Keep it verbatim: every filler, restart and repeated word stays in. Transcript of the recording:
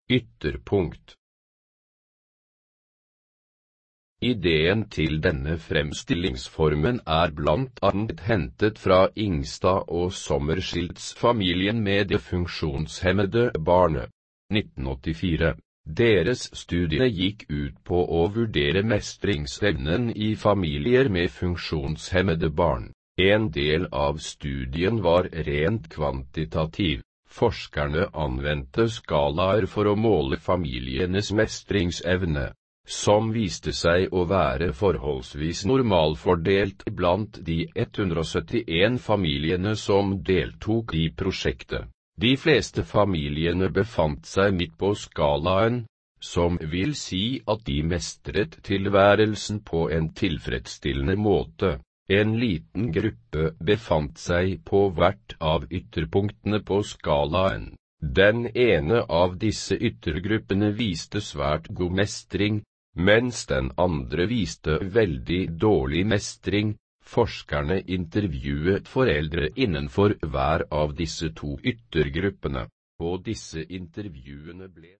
Ytterpunkt. Ideen til denne fremstillingsformen er blant annet hentet fra Ingstad og Sommerskilds Familien med det funksjonshemmede barnet, nitten åttifire. Deres studie gikk ut på å vurdere mestringsevnen i familier med funksjonshemmede barn. En del av studien var rent kvantitativ. Forskerne anvendte skalaer for å måle familienes mestringsevne, som viste seg å være forholdsvis normalfordelt blant de ett hundre syttien familiene som deltok i prosjektet. De fleste familiene befant seg midt på skalaen, som vil si at de mestret tilværelsen på en tilfredsstillende måte. En liten gruppe befant seg på hvert av ytterpunktene på skalaen. Den ene av disse yttergruppene viste svært god mestring, mens den andre viste veldig dårlig mestring. Forskerne intervjuet foreldre innenfor hver av disse to yttergruppene. På disse intervjuene ble